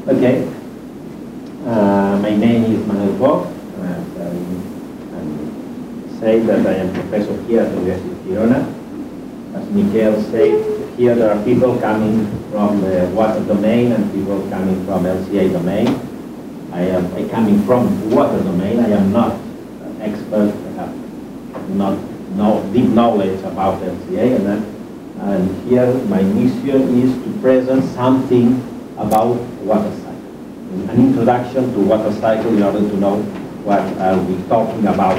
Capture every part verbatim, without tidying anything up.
Okay. Uh, my name is Manuel Bock, and I um, say that I am professor here at the University of Girona. As Michael said, here there are people coming from the water domain and people coming from L C A domain. I am I coming from water domain. I am not an expert. I have not no deep knowledge about L C A, and then, and here my mission is to present something about water cycle. An introduction to water cycle in order to know what are we talking about.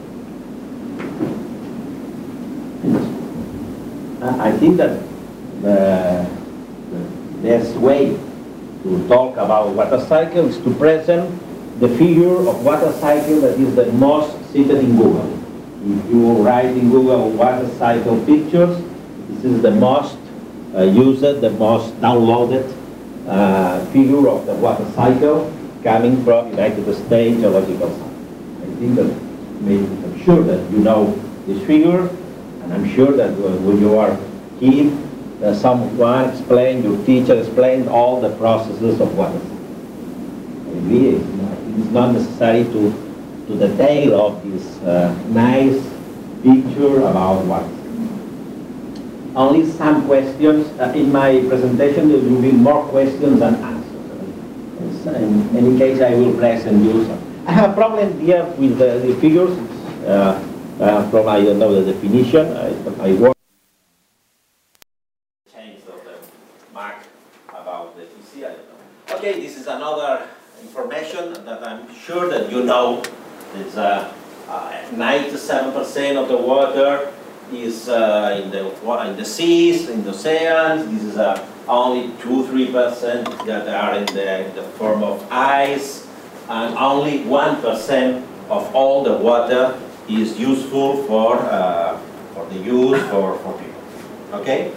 I think that the, the best way to talk about water cycle is to present the figure of water cycle that is the most cited in Google. If you write in Google water cycle pictures, this is the most uh, used, the most downloaded Uh, figure of the water cycle coming from United States Geological Survey. I think that maybe, I'm sure that you know this figure, and I'm sure that when you are kid, uh, someone explained, your teacher explained all the processes of water cycle. Maybe it's not, it's not necessary to, to detail of this uh, nice picture about water cycle. Only some questions. Uh, in my presentation, there will be more questions than answers. In any case, I will present you some. I have a problem here with the, the figures. Uh, uh, from, I don't know the definition. I, I work. Change of the mark about the P C. I don't know. Okay, this is another information that I'm sure that you know. It's ninety-seven percent uh, uh, of the water is uh, in the in the seas, in the oceans. This is uh, only two, three percent that are in the, in the form of ice, and only one percent of all the water is useful for uh, for the use for for people. Okay.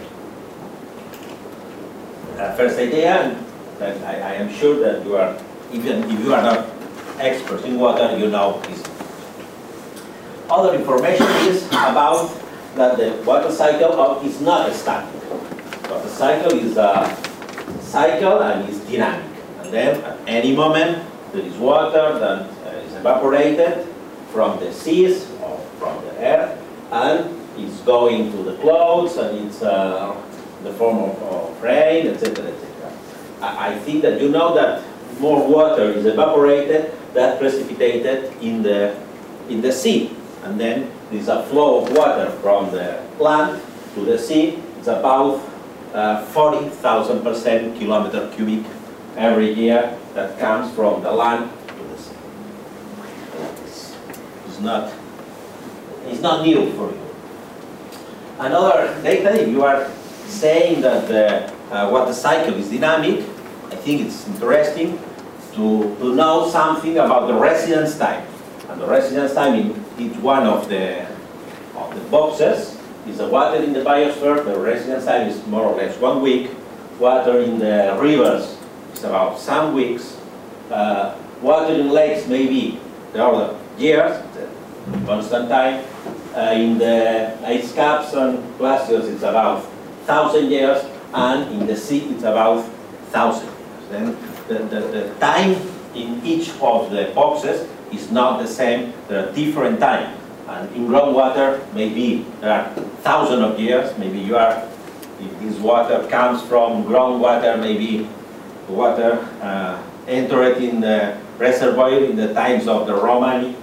Uh, first idea, that I, I am sure that you are, even if you are not experts in water, you know this. Other information is about that the water cycle is not static. Water cycle is a cycle and is dynamic. And then at any moment there is water that uh, is evaporated from the seas or from the earth, and it's going to the clouds, and it's uh, the form of, of rain, et cetera, et cetera. I, I think that you know that more water is evaporated than precipitated in the in the sea. And then there's a flow of water from the land to the sea. It's about uh, forty thousand percent kilometer cubic every year that comes from the land to the sea. It's, it's, not, it's not new for you. Another data, if you are saying that the uh, water cycle is dynamic, I think it's interesting to, to know something about the residence time. And the residence time in each one of the, of the boxes is the water in the biosphere. The residence time is more or less one week. Water in the rivers is about some weeks. Uh, water in lakes maybe the other years, constant time. Uh, in the ice caps and glaciers it's about thousand years, and in the sea it's about thousand years. Then the, the, the time in each of the boxes is not the same. There are different times. And in groundwater, maybe there are thousands of years. Maybe you are, if this water comes from groundwater, maybe the water uh, entered in the reservoir in the times of the Romani,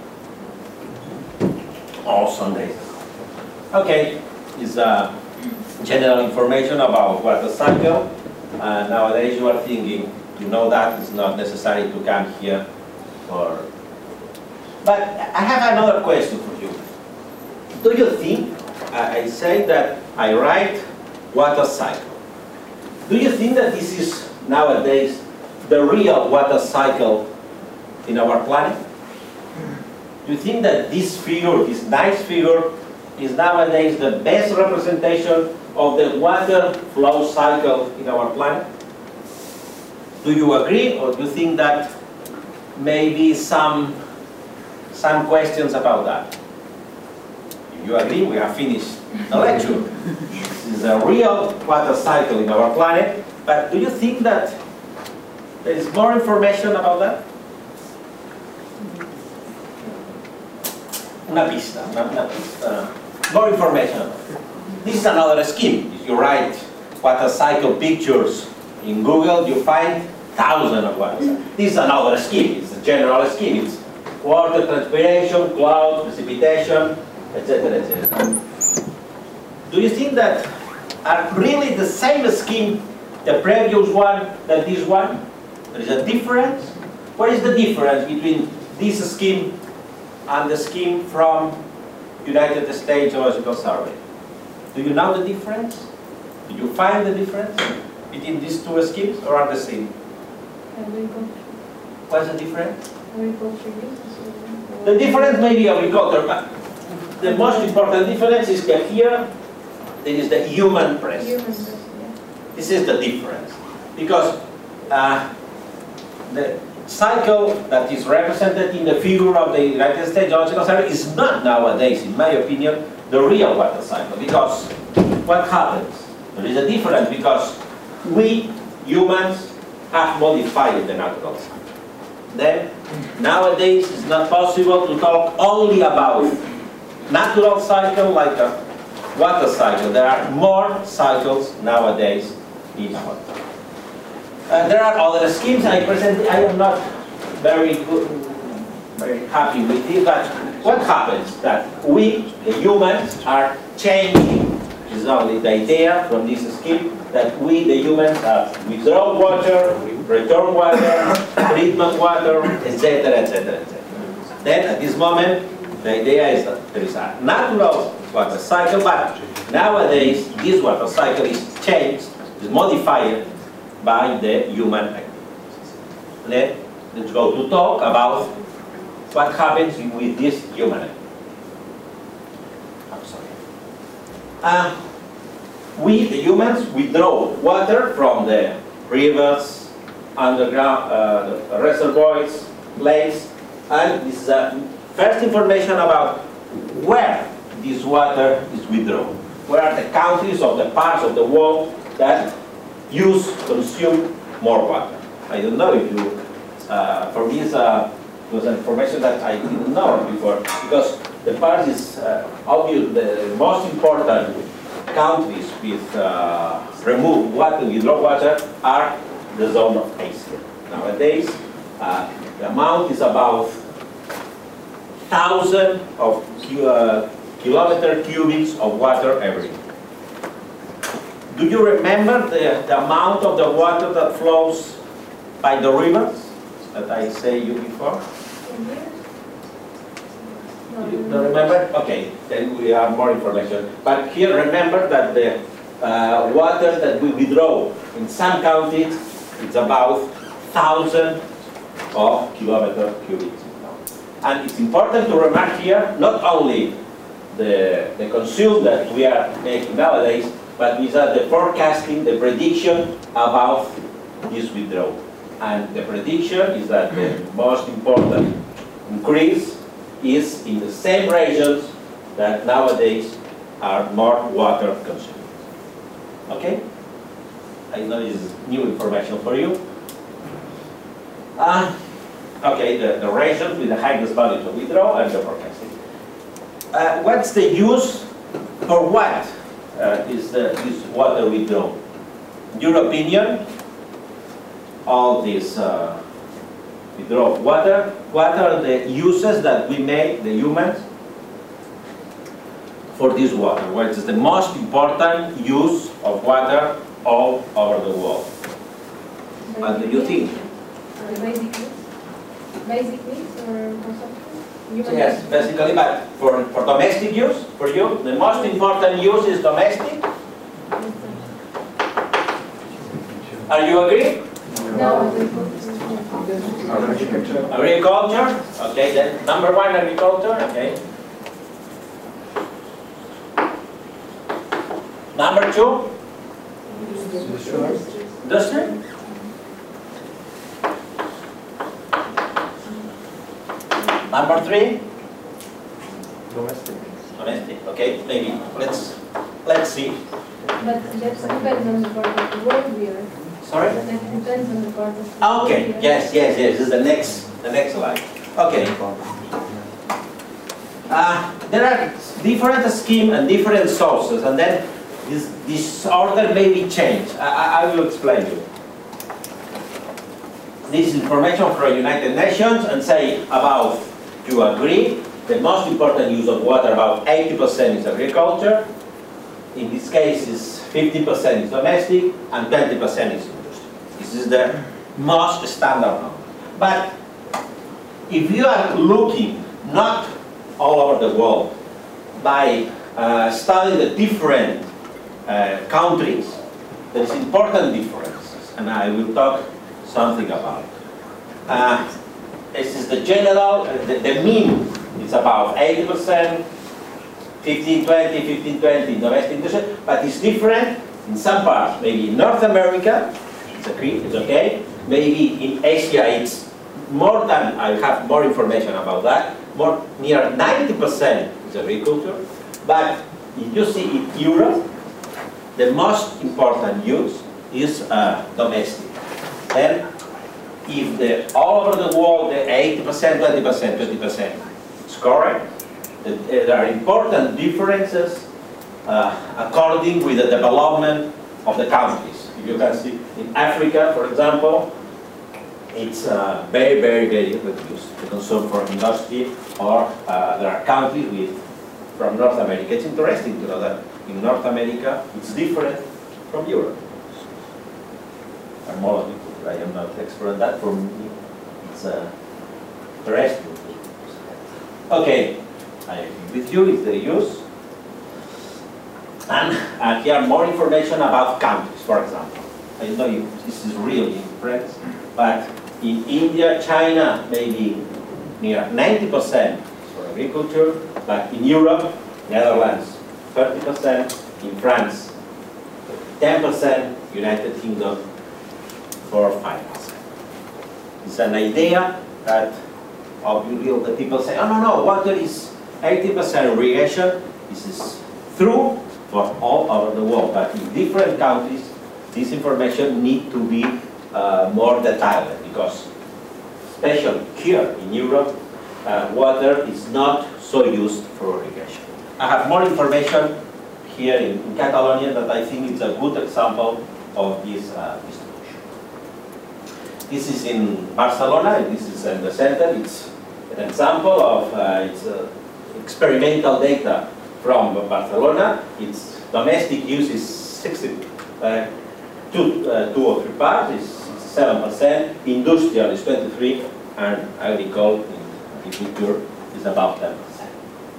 or some days ago. Okay, is uh, general information about water cycle. Uh, nowadays you are thinking, you know that it's not necessary to come here for. But I have another question for you. Do you think, uh, I say that I write water cycle. Do you think that this is nowadays the real water cycle in our planet? Do you think that this figure, this nice figure, is nowadays the best representation of the water flow cycle in our planet? Do you agree, or do you think that maybe some some questions about that? If you agree, we have finished the lecture. This is a real water cycle in our planet, but do you think that There is more information about that? Una pista, una, una pista. More information. This is another scheme. If you write water cycle pictures in Google, you find thousands of water cycles. This is another scheme. It's a general scheme. It's water transpiration, cloud, precipitation, et cetera, et cetera. Do you think that are really the same scheme, the previous one, than this one? There is a difference? What is the difference between this scheme and the scheme from United States Geological Survey? Do you know the difference? Do you find the difference between these two schemes, or are the same? What's the difference? The difference may be agriculture, but the most important difference is that here there is the human presence. This is the difference. Because uh, the cycle that is represented in the figure of the United States Geological Survey is not nowadays, in my opinion, the real water cycle. Because what happens? There is a difference because we, humans, have modified the natural cycle. Then, nowadays, it's not possible to talk only about natural cycle like a water cycle. There are more cycles nowadays in water. Uh, there are other schemes I present. I am not very good, very happy with it, but what happens that we, the humans, are changing. Is only the idea from this scheme that we, the humans, are withdraw water, return water, treatment water, et cetera, et cetera, et cetera. Then, at this moment, the idea is that there is a natural water cycle, but nowadays this water cycle is changed, is modified by the human activities. Let, let's go to talk about what happens with this human activity. I'm sorry. Uh, we, the humans, withdraw water from the rivers, underground uh, the reservoirs, lakes, and this is uh, first information about where this water is withdrawn. Where are the countries of the parts of the world that use, consume more water? I don't know if you, uh, for me, it's, uh, it was information that I didn't know before, because the part is uh, obvious, the most important countries with uh, removed water, withdraw water, are the zone of Asia. Nowadays, uh, the amount is about thousand of cu uh, kilometer cubics of water every day. Do you remember the, the amount of the water that flows by the rivers that I say you before? You don't remember? Okay, then we have more information. But here, remember that the uh, water that we withdraw in some countries, it's about thousand of kilometer cubic. And it's important to remark here not only the, the consume that we are making nowadays, but is that the forecasting, the prediction about this withdrawal. And the prediction is that the most important increase is in the same regions that nowadays are more water consuming. Okay? I know this is new information for you. Uh, okay, the, the regions with the highest value to withdraw and the forecasting. Uh, what's the use for what uh, is the, this water withdrawal? In your opinion, all this uh, withdrawal of water, what are the uses that we make, the humans, for this water? What is the most important use of water all over the world? What do you think? Basic needs? Basic needs or consumption? Yes, basically, but for, for domestic use, for you, the most important use is domestic. Are you agree? No. Agriculture? Okay, then number one, agriculture, okay. Number two? Industry? Number three? Domestic. Domestic, okay, maybe, let's, let's see. But that depends on the part of the world we are. Sorry? But that depends on the part of. Okay, yes, yes, yes, this is the next, the next slide. Okay. Uh, there are different schemes and different sources, and then this, this order may be changed. I, I, I will explain you. This information from United Nations and say about, you agree, the most important use of water, about eighty percent is agriculture. In this case, is fifty percent is domestic and twenty percent is industry. This is the most standard number. But if you are looking not all over the world by uh, studying the different uh, countries, there is important differences, and I will talk something about it. Uh, this is the general, uh, the, the mean is about eighty percent, fifteen twenty, fifteen twenty domestic industry, but it's different in some parts. Maybe in North America, it's okay, it's okay. Maybe in Asia, it's more than, I have more information about that, more near ninety percent is agriculture. But if you see in Europe, the most important use is uh, domestic. Then, if the, all over the world, the eighty percent, twenty percent, twenty percent is correct, there are important differences uh, according with the development of the countries. If you can see, in Africa, for example, it's uh, very, very, very reduced to consume for industry, or uh, there are countries with, from North America. It's interesting to know that in North America, it's different from Europe. And more, I am not expert on that. For me, it's uh, interesting. Okay, I agree with you, it's the use. And uh, here more information about countries, for example. I don't know if this is really in France, but in India, China, maybe near ninety percent for agriculture, but in Europe, Netherlands, thirty percent, in France, ten percent, United Kingdom, four or five percent. It's an idea that obviously the people say, oh no, no, water is eighty percent irrigation. This is true for all over the world, but in different countries, this information needs to be uh, more detailed, because especially here in Europe, uh, water is not so used for irrigation. I have more information here in, in Catalonia that I think is a good example of this uh, distribution. This is in Barcelona, this is in the center. It's an example of uh, it's, uh, experimental data from Barcelona. Its domestic use is sixty, uh, two, uh, two or three parts, is seven percent, industrial is twenty-three, and agriculture agriculture is about ten percent.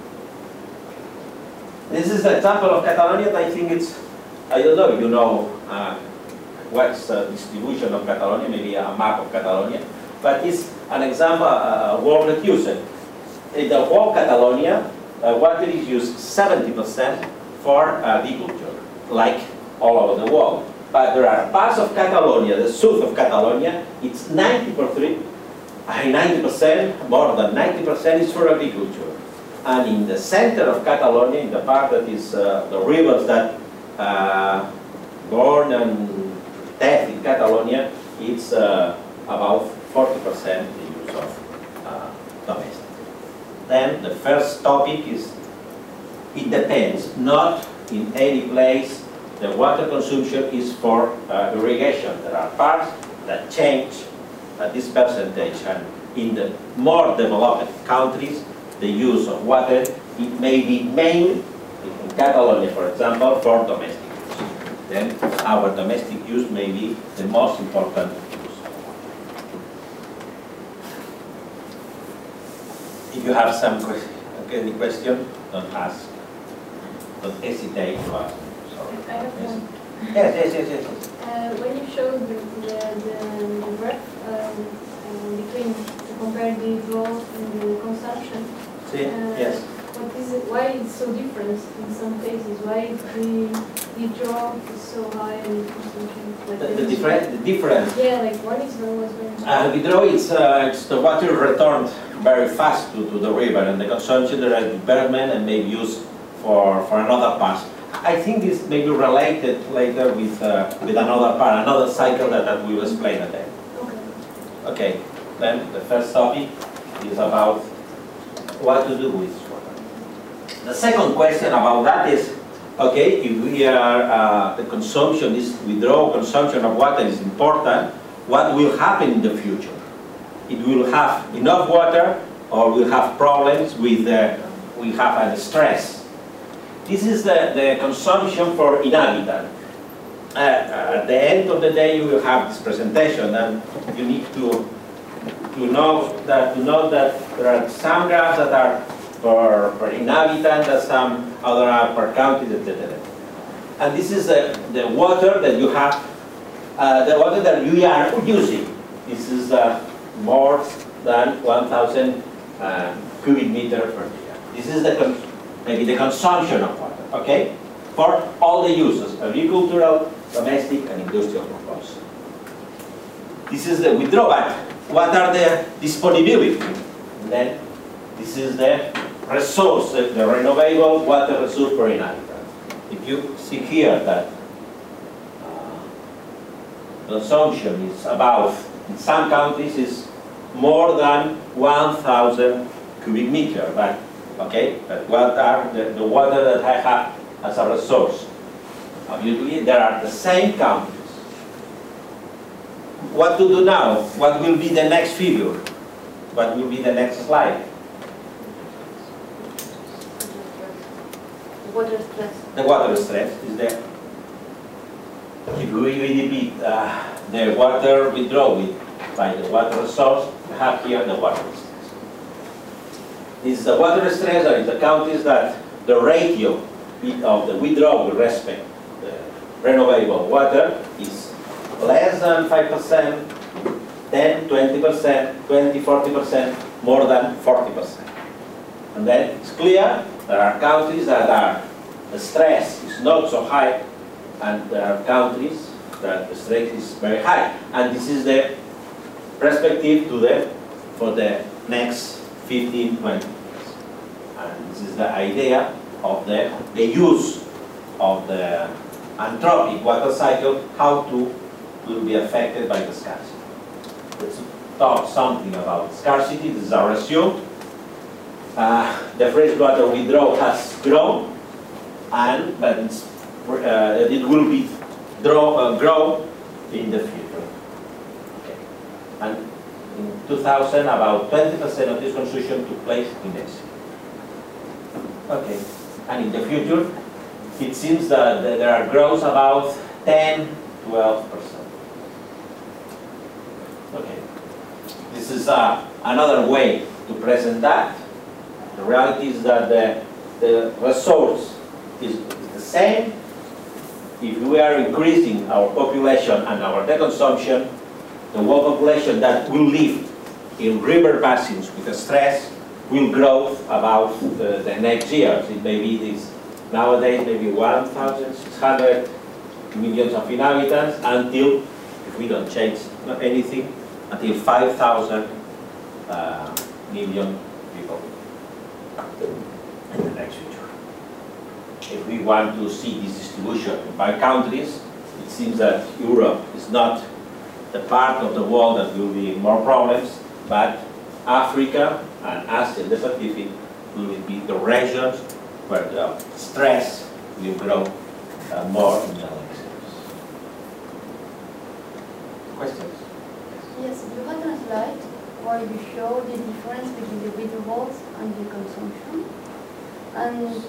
This is an example of Catalonia. I think it's, I don't know, you know uh, what's the distribution of Catalonia, maybe a map of Catalonia, but it's an example, uh, world use. In the whole Catalonia, uh, water is used seventy percent for agriculture, like all over the world. But there are parts of Catalonia, the south of Catalonia, it's ninety percent, more than ninety percent is for agriculture. And in the center of Catalonia, in the part that is uh, the rivers that uh, born and death in Catalonia, it's uh, about forty percent the use of uh, domestic. Then the first topic is, it depends, not in any place the water consumption is for uh, irrigation. There are parts that change at this percentage, and in the more developed countries, the use of water, it may be mainly, in Catalonia for example, for domestic use. Then our domestic use may be the most important use. If you have some question, any question, don't ask. Don't hesitate to ask. Sorry. I have Yes. one. Yes, yes, yes, yes. yes. Uh, when you showed the, the, the, the graph um, um, between, to compare the growth and the consumption, See? uh, Yes. what is it, why it's so different in some cases? Why the, the drop is so high and the consumption? Like The, the, there is- different, the difference. Yeah, like one is very, was very Uh, withdraw, it's, uh, it's the water returned very fast to, to the river, and the consumption there is development and maybe used for, for another part. I think this may be related later with, uh, with another part, another cycle that, that we will explain at then. Okay. Okay, then the first topic is about what to do with water. The second question about that is, okay, if we are, uh, the consumption is, withdrawal consumption of water is important, what will happen in the future? It will have enough water, or we'll have problems with, uh, we have a stress. This is the, the consumption for inhabitant. Uh, at the end of the day, you will have this presentation, and you need to to know that to know that there are some graphs that are for, for inhabitant, and some other are per county, et cetera. And this is the, the water that you have, uh, the water that you are using. This is uh, more than one thousand uh, cubic meter per year. This is the con maybe the consumption of water, okay? For all the uses, agricultural, domestic, and industrial purpose. This is the withdrawal. What are the disponibility? And then this is the resource, the, the renewable water resource per inhabitant. If you see here that uh, consumption is about, in some countries, is more than one thousand cubic meter, but okay, but what are the, the water that I have as a resource? Obviously, there are the same countries. What to do now? What will be the next figure? What will be the next slide? Water stress. The water stress is there. If we repeat uh, the water withdrawal by the water resource, we have here the water stress. This is the water stress, that is the countries that the ratio of the withdrawal with respect to the renewable water is less than five percent, ten, twenty percent, twenty, forty percent, more than forty percent. And then it's clear there are countries that are, the stress is not so high, and there are countries that the stress is very high. And this is the perspective to the, for the next fifteen, twenty years. And this is the idea of the, the use of the anthropic water cycle, how to will be affected by the scarcity. Let's talk something about scarcity. This is our assume. Uh, the freshwater withdrawal has grown, and but it's, uh, it will be draw, uh, grow in the future. Okay. And in two thousand, about twenty percent of this consumption took place in this. Okay. And in the future, it seems that there are growth about ten, twelve percent. Okay. This is uh, another way to present that. The reality is that the, the resource is, is the same. If we are increasing our population and our consumption, the world population that will live in river basins with the stress will grow about the, the next years. It may be this, nowadays maybe one thousand six hundred millions of inhabitants until, if we don't change anything, until five thousand uh, million people in the next future. If we want to see this distribution by countries, it seems that Europe is not the part of the world that will be more problems, but Africa and Asia, the Pacific, will be the regions where the stress will grow uh, more in the next years. Questions? Yes, you had a slide where you show the difference between the withdrawals and the consumption. And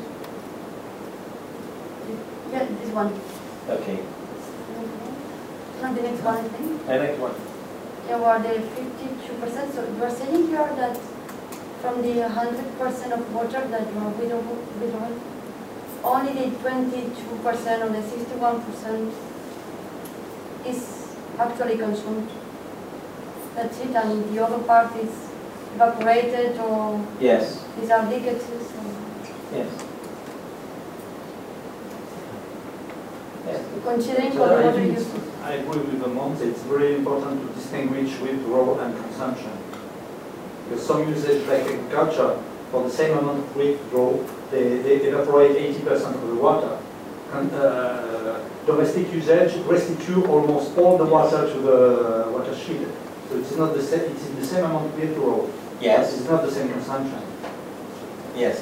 yeah, this one. Okay. And the next one, I think. The next one. Yeah, were the fifty-two percent. So you are saying here that from the one hundred percent of water that you are withdrawing, only the twenty-two percent or the sixty-one percent is actually consumed. That's it, and the other part is evaporated, or yes, these are leakages. Or yes. Yes. Considering So all the I water think use. I agree with the monks. It's very important to distinguish withdrawal and consumption. Because some usage, like agriculture, for the same amount of withdrawal, they, they evaporate eighty percent of the water. uh, domestic usage restitute almost all the water to the watershed. So it's not the same. It's in the same amount with rural. Yes. It's not the same consumption. Yes.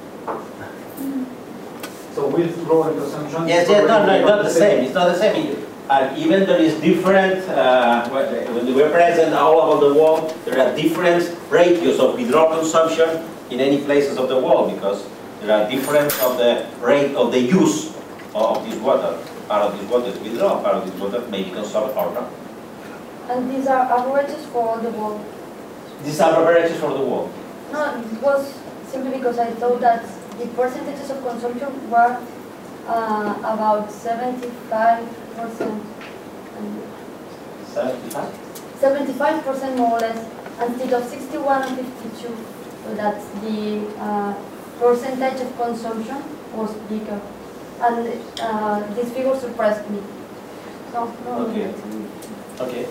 So with rural consumption. Yes, yes, no, no, it's not the same. It's not the same. And even there is different, uh, when we were present all over the world, there are different ratios of withdrawal consumption in any places of the world because there are different of the rate of the use of this water. Part of this water is withdrawn, part of this water may be consumed or not. And these are averages for all the world? These are averages for the world. No, it was simply because I thought that the percentages of consumption were uh, about seventy-five percent. seventy-five? seventy-five percent more or less, instead of sixty-one and fifty-two. So that's the uh, percentage of consumption was bigger. And uh, this figure surprised me. No, no. Okay. Okay.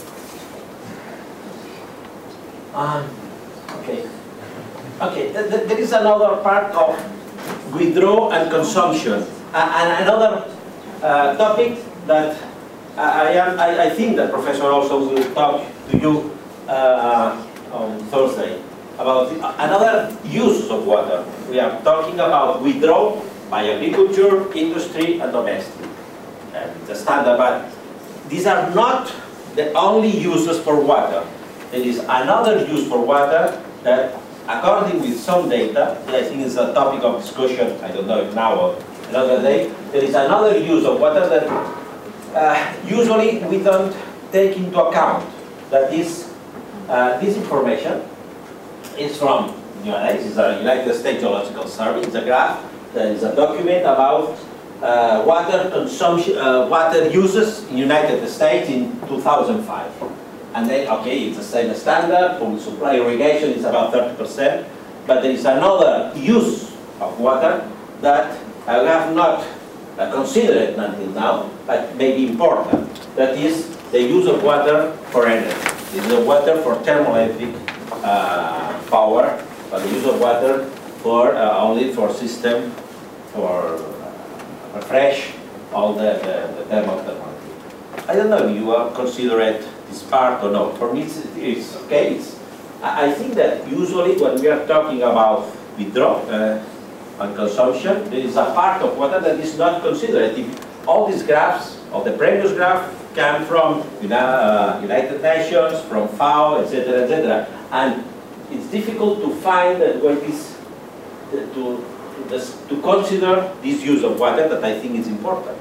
Um, okay. Okay, th th there is another part of withdrawal and consumption. Uh, and another uh, topic that I, am, I, I think that Professor also will talk to you uh, on Thursday about another use of water. We are talking about withdrawal by agriculture, industry, and domestic. And the standard, but these are not the only uses for water. There is another use for water that, according with some data, that I think is a topic of discussion, I don't know if now or another day, there is another use of water that uh, usually we don't take into account. That is, uh, this information is from U N S, it's a United States Geological Survey, it's a graph, that is a document about uh, water consumption, uh, water uses in United States in two thousand five. And then, okay, it's the same standard, for supply irrigation is about thirty percent, but there is another use of water that I have not uh, considered until now, but may be important. That is the use of water for energy. This is the water for thermoelectric uh, power, but the use of water for uh, only for system for uh, refresh all the, the, the thermal technology. I don't know if you uh, consider it this part or not. For me, it's, it's okay. It's, I I think that usually when we are talking about withdrawal uh, and consumption, there is a part of water that is not considered. If all these graphs of the previous graph come from you know, uh, United Nations, from F A O, et cetera, et cetera, and it's difficult to find that what is to, to This, to consider this use of water that I think is important.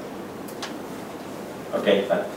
Okay, but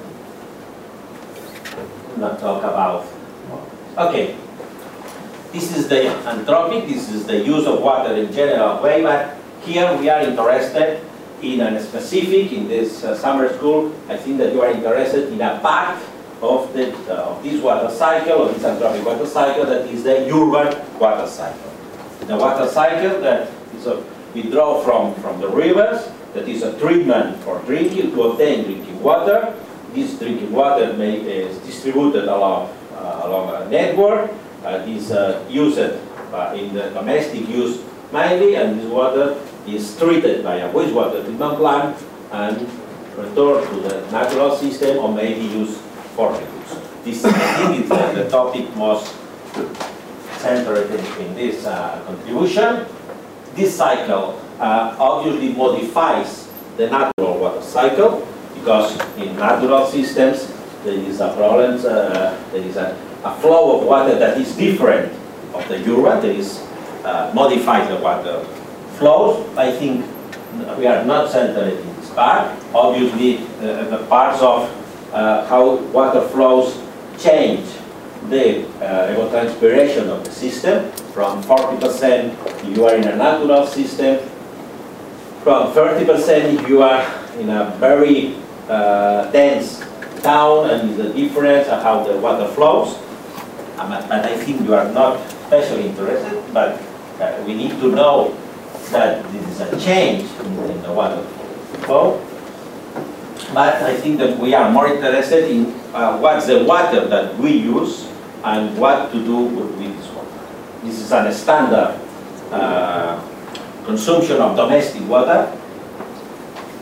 not talk about. Okay, this is the anthropic, this is the use of water in general way, but here we are interested in a specific, in this uh, summer school, I think that you are interested in a part of, the, uh, of this water cycle, of this anthropic water cycle, that is the urban water cycle. The water cycle that is a withdraw from, from the rivers, that is a treatment for drinking, to obtain drinking water. This drinking water may, is distributed along, uh, along a network. Uh, is uh, used uh, in the domestic use mainly, and this water is treated by a wastewater treatment plant and returned to the natural system or may be used for reuse. This, I think, is uh, the topic most centered in, in this uh, contribution. This cycle uh, obviously modifies the natural water cycle because in natural systems there is a problem, uh, there is a, a flow of water that is different of the urban, there is uh, modifies the water flows. I think we are not centered in this part. Obviously uh, the parts of uh, how water flows change the uh, evapotranspiration of the system from forty percent if you are in a natural system, from thirty percent if you are in a very uh, dense town, and the difference of how the water flows. Um, but I think you are not especially interested, but uh, we need to know that this is a change in, in the water flow. But I think that we are more interested in uh, what's the water that we use and what to do with this water. This is a standard uh, consumption of domestic water.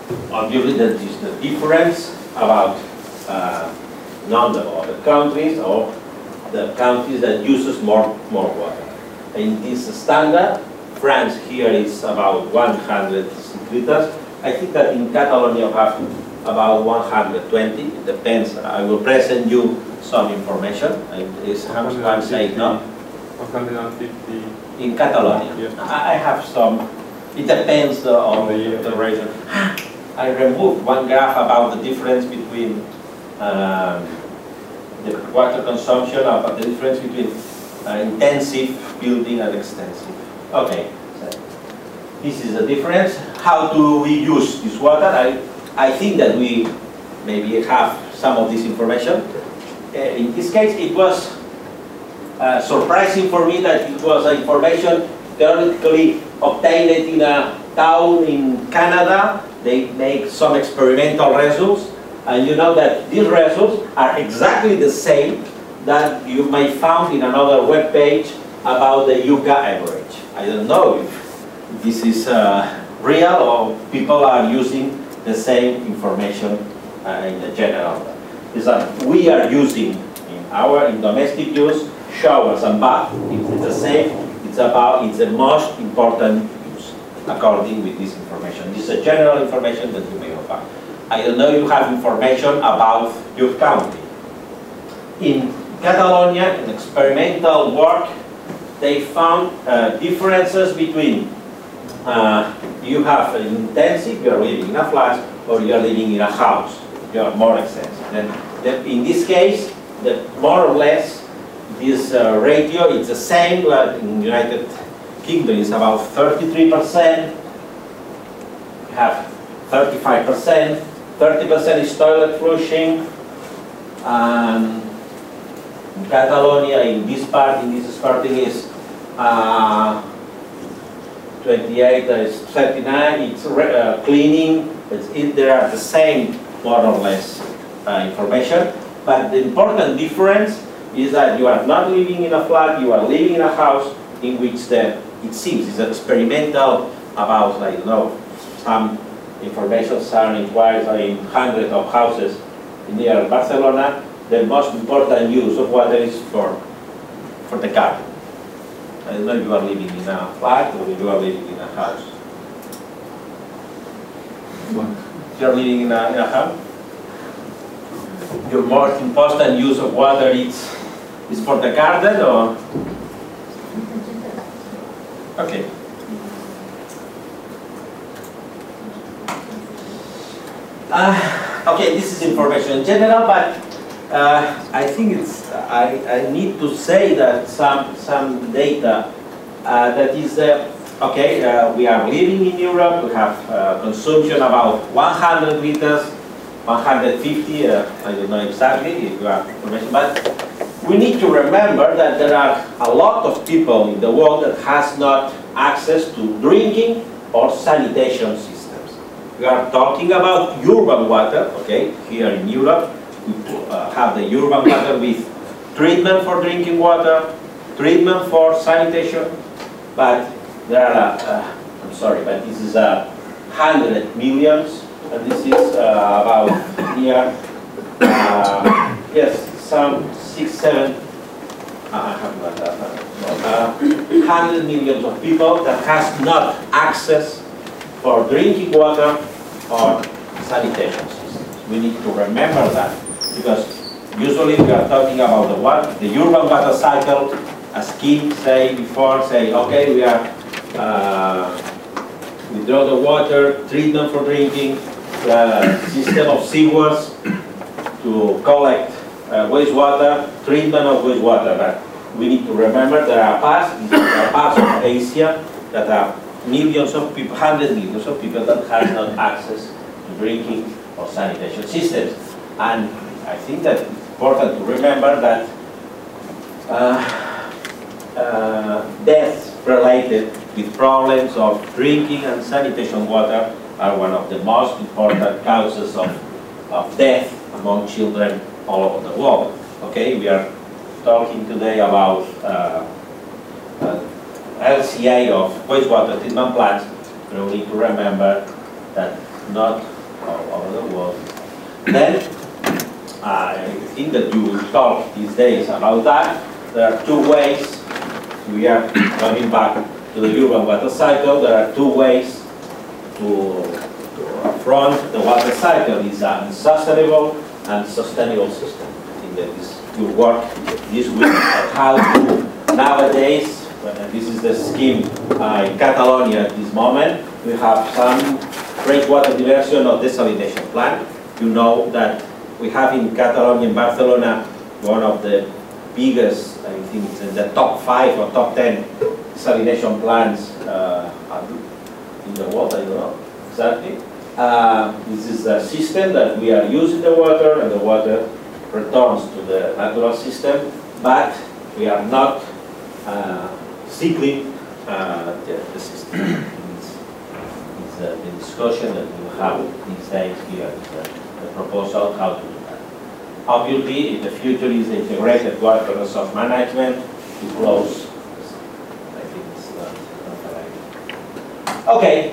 obviously that is the difference about uh, non-developed countries or the countries that uses more, more water. In this standard, France here is about one hundred liters. I think that in Catalonia we have about one hundred twenty. It depends. I will present you some information. It's I'm saying no. one hundred fifty. In Catalonia. Yeah. I I have some. It depends uh, on the, the region. I removed one graph about the difference between um, the water consumption, about the difference between uh, intensive building and extensive. Okay, so this is the difference. How do we use this water? I, I think that we maybe have some of this information. Uh, in this case, it was uh, surprising for me that it was information theoretically obtained in a town in Canada. They make some experimental results, and you know that these results are exactly the same that you may find in another web page about the Yucca average. I don't know if this is uh, real or people are using the same information uh, in the general. Is that we are using in our in domestic use showers and bath. It's the same. It's about it's the most important use according with this information. This is a general information that you may have. I don't know if you have information about your country. In Catalonia, in experimental work, they found uh, differences between uh, you have an intensive, you are living in a flat, or you are living in a house. You are more extensive. Then, then in this case, the more or less this uh, ratio is the same. Like in United Kingdom, it's about thirty-three percent. You have thirty-five percent. thirty percent is toilet flushing. And in Catalonia, in this part, in this parting is uh, twenty-eight, is thirty-nine. It's uh, cleaning. It's, it, there are the same, more or less, uh, information. But the important difference is that you are not living in a flat, you are living in a house in which the, it seems is experimental about, I don't know, some information are inquiries in hundreds of houses near Barcelona. The most important use of water is for, for the garden. I don't know if you are living in a flat or if you are living in a house. What? You are living in a, in a house? Your most important use of water is, is for the garden or? Okay. Uh, okay, this is information in general, but uh, I think it's, I, I need to say that some, some data uh, that is, uh, okay, uh, we are living in Europe, we have uh, consumption about one hundred liters, one hundred fifty, uh, I don't know exactly if you have information, but we need to remember that there are a lot of people in the world that has not access to drinking or sanitation systems. We are talking about urban water, okay, here in Europe. We uh, have the urban water with treatment for drinking water, treatment for sanitation, but there are, uh, I'm sorry, but this is a hundred millions, and this is uh, about near, uh, yes, some six, seven, uh, I have not that, uh, hundred millions of people that has not access for drinking water or sanitation systems. We need to remember that, because usually we are talking about the water, the urban water cycle, as Kim said before, say, okay, we are, uh, we draw the water, treatment for drinking, uh, system of sewers to collect uh, wastewater, treatment of wastewater. But we need to remember there are parts, there are parts of Asia that are millions of people, hundred millions of people that have not access to drinking or sanitation systems. And I think that it's important to remember that uh, uh, deaths related with problems of drinking and sanitation water are one of the most important causes of, of death among children all over the world. Okay, we are talking today about uh, uh, L C A of wastewater treatment plants, but we need to remember that not all over the world. Then, I think that you will talk these days about that. There are two ways. We are coming back to the urban water cycle. There are two ways to, to affront the water cycle. It's a sustainable and sustainable system. I think that this will work this week on how to nowadays, when this is the scheme uh, in Catalonia at this moment, we have some water diversion or desalination plant. You know that we have in Catalonia, in Barcelona, one of the biggest, I think it's in the top five or top ten desalination plants uh, in the world, I don't know exactly. Uh, this is a system that we are using the water, and the water returns to the natural system, but we are not uh, cycling uh, the, the system. It's, it's uh, the discussion that we have these days here, the, the proposal how to do that. Obviously, in the future is the integrated water resource management to close. I think it's not, not the right. Okay.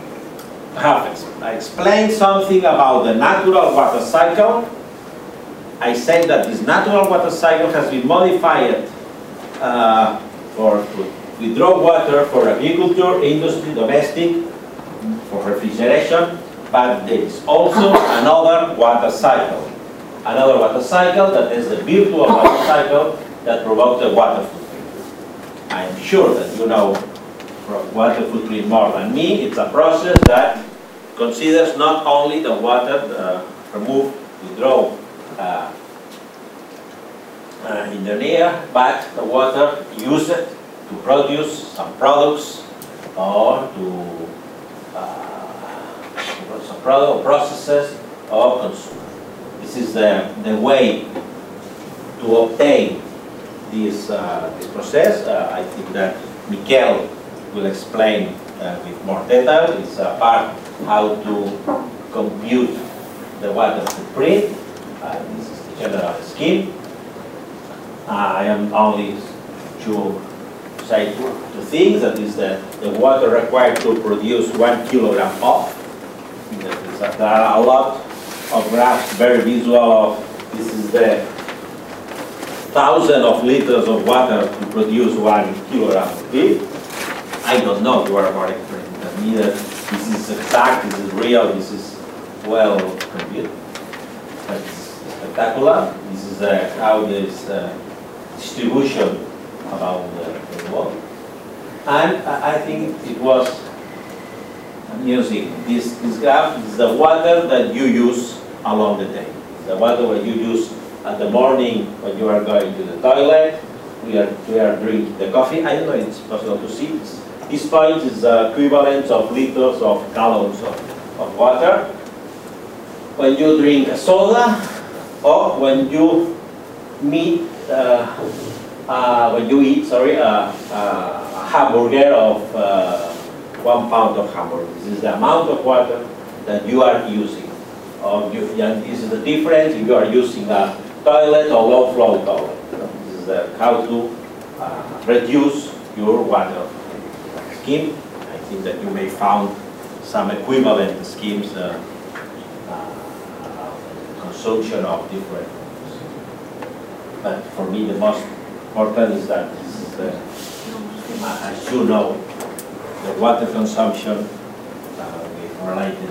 I explained something about the natural water cycle. I said that this natural water cycle has been modified uh, for to withdraw water for agriculture, industry, domestic, for refrigeration, but there is also another water cycle. Another water cycle that is the virtual water cycle that provokes the water footprint. I am sure that you know water footprint more than me. It's a process that considers not only the water uh, removed, withdrawn uh, uh, in the air, but the water used to produce some products or to uh, some product processes or consume. This is the, the way to obtain this, uh, this process. Uh, I think that Miquel will explain uh, with more detail. It's a part how to compute the water footprint. Uh, this is the general scheme. Uh, I am only to say two, two things. That is the, the water required to produce one kilogram of. That is, uh, there are a lot of graphs, very visual. Of, this is the thousand of liters of water to produce one kilogram of it. I don't know, you are more expert than me, that this is exact, this is real, this is well computed. That's spectacular. This is uh, how this uh, distribution about the, the world. And I think it was amusing. This, this graph is the water that you use along the day. The water that you use at the morning when you are going to the toilet. We are, we are drinking the coffee. I don't know if it's possible to see this. This point is the equivalent of liters of gallons of, of water. When you drink a soda, or when you meet, uh, uh, when you eat, sorry, uh, uh, a hamburger of uh, one pound of hamburger. This is the amount of water that you are using. Or you, and this is the difference if you are using a toilet or low flow toilet. This is the, how to uh, reduce your water scheme. I think that you may find some equivalent schemes uh, uh, consumption of different things. But for me, the most important is that this is the, as you know, the water consumption uh, with related.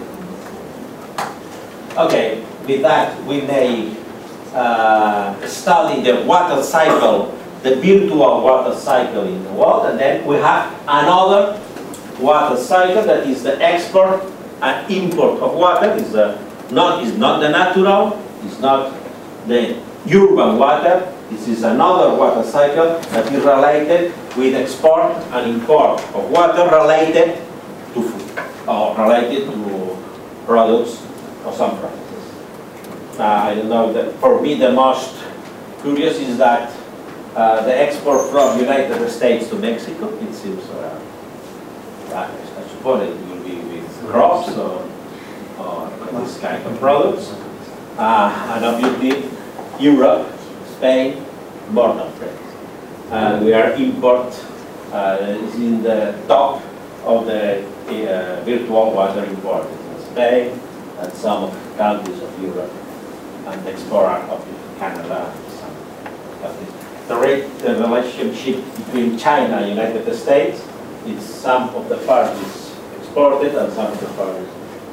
Okay, with that we may uh, study the water cycle, the virtual water cycle in the world, and then we have another water cycle that is the export and import of water. Is the not is not the natural, it's not the urban water. This is another water cycle that is related with export and import of water related to food or related to products or some practices. Uh, I don't know, that for me the most curious is that uh, the export from United States to Mexico, it seems, uh, I suppose it will be with crops or, or this kind of products. Uh, and obviously Europe, Spain, more than France. And we are import uh, is in the top of the uh, virtual water import. Spain, and some of countries of Europe, and the export of Canada. Some countries. The rate, the relationship between China and United States, it's some of the parties exported and some of the parties.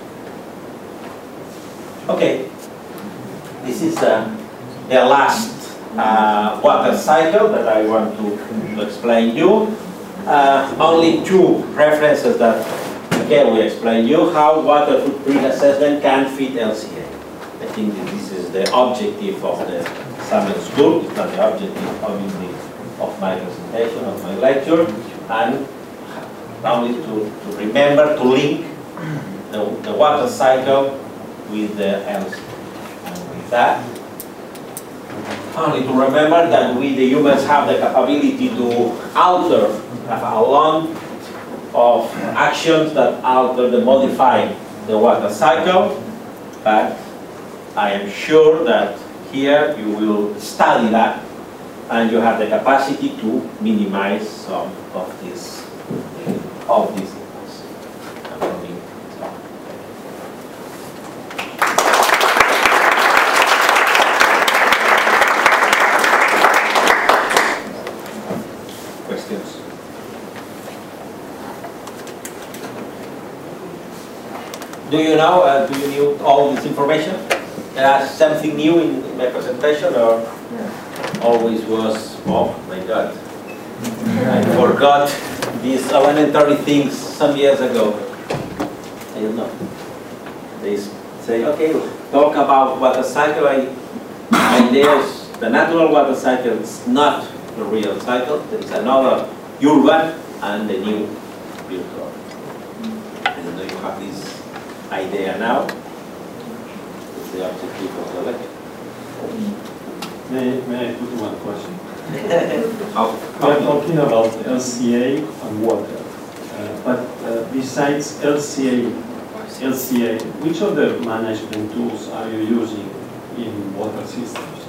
Okay, this is uh, the last uh, water cycle that I want to, to explain you. Uh, only two references that, again, we explain you how water footprint assessment can fit L C A. I think that this is the objective of the summer school. It's not the objective, obviously, of my presentation, of my lecture, and only to, to remember to link the, the water cycle with the L C A. And with that, only to remember that we, the humans, have the capability to alter, have a lot of actions that alter, the modify the water cycle, but I am sure that here you will study that and you have the capacity to minimize some of these of these impacts. And for me, it's all. Questions? Do you know, uh, do you know all this information? Uh, something new in, in my presentation, or yeah. Always was, oh my God, I forgot these elementary things some years ago. I don't know. They say, okay, talk about water cycle. I, ideas, the natural water cycle is not the real cycle. There is another urban and the new virtual. I don't know if you have this idea now. It's the objective of the lecture. May, may I put one question? How, We are talking about L C A and water, uh, but uh, besides L C A, L C A, which other management tools are you using in water systems?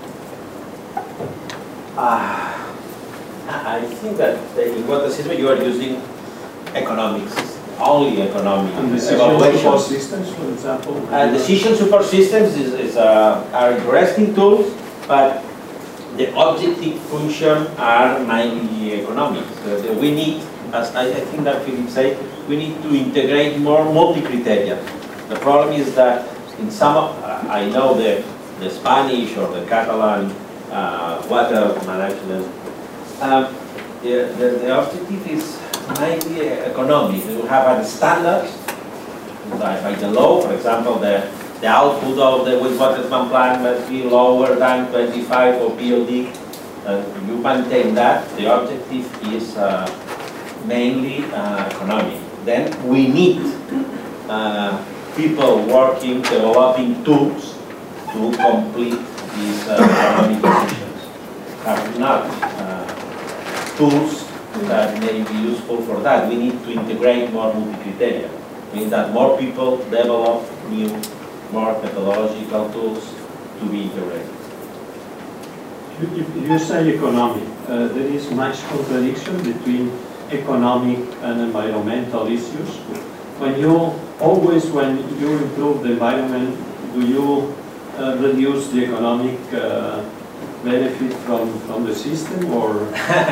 Ah, I think that in water system you are using economics, only economic And decision evaluation. support systems, for example? Uh, decision support systems is, is uh, are interesting tools, but the objective function are mainly economic. So we need, as I, I think that Philip said, we need to integrate more multi-criteria. The problem is that in some, of, uh, I know the, the Spanish or the Catalan uh, water management, um, the, the, the objective is mainly economic. You have a standards by, by the law, for example, the The output of the wastewater treatment plant must be lower than twenty-five for P O D. Uh, you maintain that. The objective is uh, mainly uh, economic. Then we need uh, people working, developing tools to complete these uh, economic decisions. Are not uh, tools that may be useful for that. We need to integrate more multi-criteria. Means that more people develop new more methodological tools to be integrated. If you say economic, uh, there is much contradiction between economic and environmental issues. When you, always when you improve the environment, do you uh, reduce the economic uh, benefit from, from the system, or?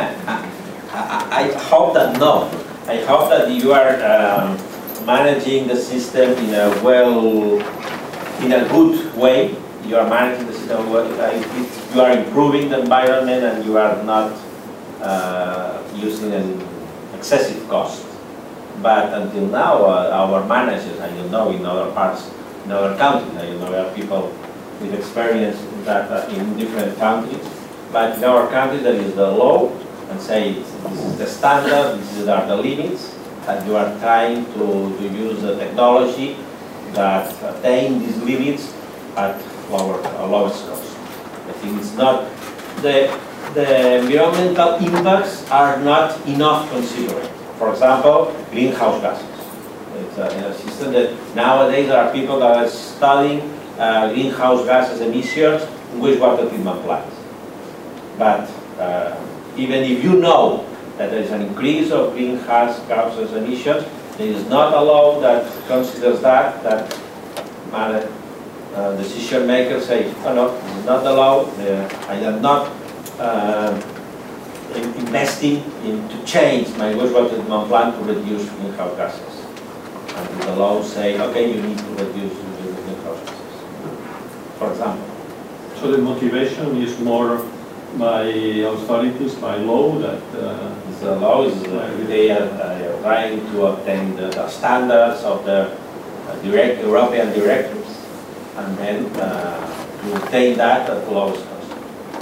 I, I hope that no. I hope that you are um, managing the system in a well in a good way. You are managing the system well. You are improving the environment and you are not uh, using an excessive cost. But until now, uh, our managers, I don't know, in other parts, in other countries, I don't know, there are people with experience in that uh, in different countries. But in our country, there is the law, and say this is the standard, these are the limits, and you are trying to, to use the technology that attain these limits at lower, uh, lowest cost. I think it's not, the, the environmental impacts are not enough considered. For example, greenhouse gases. It's a, a system that nowadays there are people that are studying uh, greenhouse gases emissions in wastewater treatment plants. But uh, even if you know that there is an increase of greenhouse gases emissions, there is not a law that considers that, that matter, uh, decision makers say, oh no, it's not allowed, uh, I am not uh, in- investing in to change my wastewater treatment plant to reduce greenhouse gases. And the law say, okay, you need to reduce the greenhouse gases, for example. So the motivation is more by authorities, by law, that uh, The law is, uh, they are uh, trying to obtain the, the standards of the uh, direct European directives, and then uh, to obtain that at the lowest cost.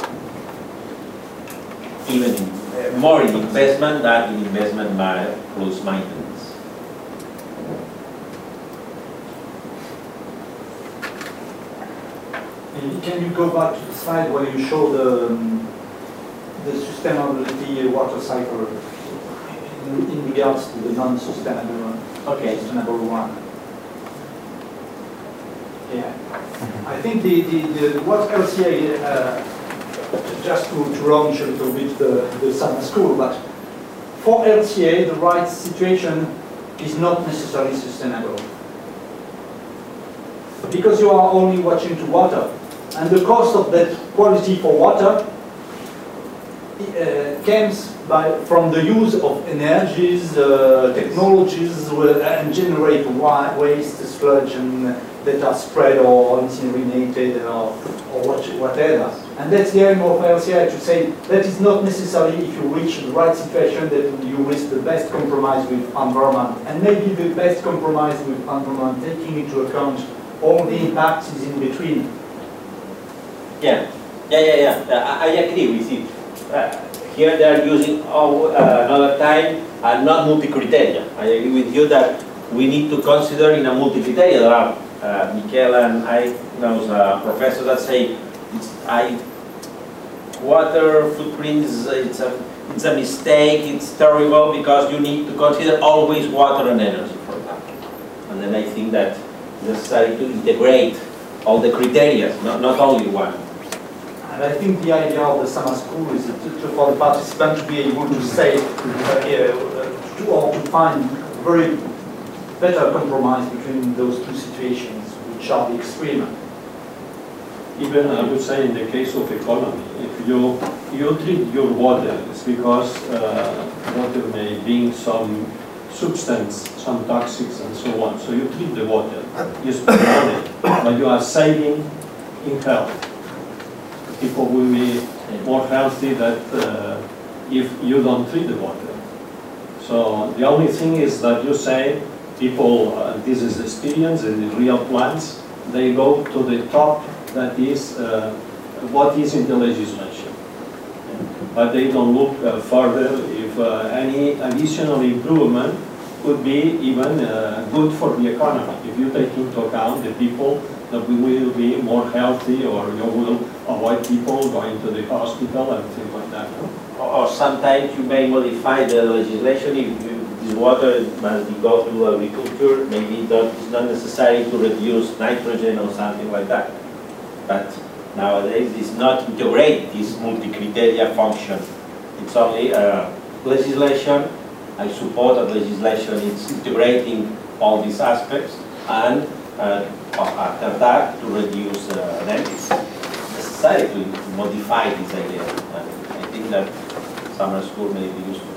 Even in, uh, more in investment than in investment by plus maintenance. And Can you go back to the slide where you show the, um, the sustainability water cycle in, in regards to the non-sustainable Okay. sustainable one? Yeah. I think the, the, the what L C A, uh, just to, to launch a little bit the, the summer school, but for L C A, the right situation is not necessarily sustainable. Because you are only watching to water. And the cost of that quality for water uh, comes by, from the use of energies, uh, technologies, uh, and generate wa waste, sludge, and uh, that are spread or incinerated or, or what, whatever. And that's the aim of L C I, to say that is not necessarily, if you reach the right situation, that you reach the best compromise with environment. And maybe the best compromise with environment, taking into account all the impacts is in between. Yeah, yeah, yeah, yeah. Uh, I, I agree with you. Uh, here they are using all, uh, another time and not multi-criteria. I agree with you that we need to consider in a multi-criteria. There are uh, Michael and I know uh, professors that say it's, I water footprint is it's a it's a mistake. It's terrible because you need to consider always water and energy, for example. And then I think that it's necessary to integrate all the criteria, not not only one. And I think the idea of the summer school is to, to, for the participant to be able to say, uh, yeah, uh, to, or to find a very better compromise between those two situations, which are the extreme. even I would say in the case of economy, if you you treat your water, it's because uh, water may bring some substance, some toxics and so on. So you treat the water, you spend money, but you are saving in health. People will be more healthy that uh, if you don't treat the water. So the only thing is that you say people, uh, this is experience in the real plants, they go to the top, that is uh, what is in the legislation. But they don't look uh, further if uh, any additional improvement could be even uh, good for the economy. If you take into account the people that we will be more healthy, or you will avoid people going to the hospital and things like that. Or sometimes you may modify the legislation if you, this water must be go through agriculture, maybe that it's not necessary to reduce nitrogen or something like that. But nowadays it's not integrate this multi-criteria function. It's only uh, legislation. I support that legislation is integrating all these aspects, and uh, after that to reduce uh, then it's necessary to modify this idea. And I think that summer school may be useful.